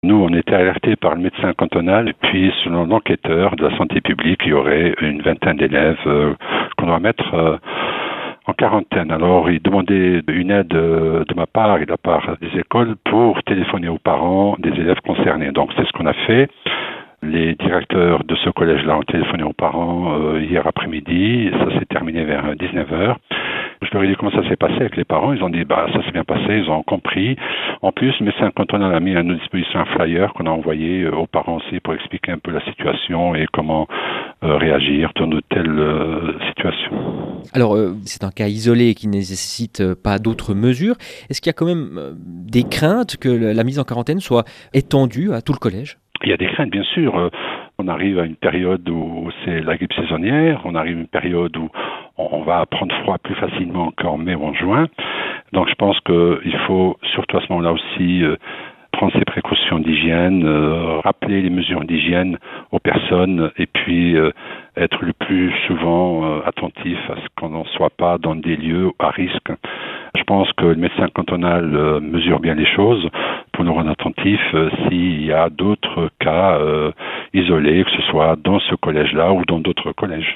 Nous, on était alertés par le médecin cantonal et puis selon l'enquêteur de la santé publique, il y aurait une vingtaine d'élèves qu'on doit mettre en quarantaine. Alors, il demandait une aide de ma part et de la part des écoles pour téléphoner aux parents des élèves concernés. Donc, c'est ce qu'on a fait. Les directeurs de ce collège-là ont téléphoné aux parents hier après-midi. Ça s'est terminé vers 19h. Je leur ai dit comment ça s'est passé avec les parents. Ils ont dit ça s'est bien passé, ils ont compris. En plus, le médecin cantonal a mis à notre disposition un flyer qu'on a envoyé aux parents aussi pour expliquer un peu la situation et comment réagir dans de telles situations. Alors, c'est un cas isolé qui ne nécessite pas d'autres mesures. Est-ce qu'il y a quand même des craintes que la mise en quarantaine soit étendue à tout le collège ? Il y a des craintes, bien sûr. On arrive à une période où c'est la grippe saisonnière. On arrive à une période où on va prendre froid plus facilement qu'en mai ou en juin. Donc, je pense qu'il faut, surtout à ce moment-là aussi, prendre ses précautions d'hygiène, rappeler les mesures d'hygiène aux personnes et puis être le plus souvent attentif à ce qu'on n'en soit pas dans des lieux à risque. Je pense que le médecin cantonal mesure bien les choses pour nous rendre attentifs s'il y a d'autres cas isolés, que ce soit dans ce collège-là ou dans d'autres collèges.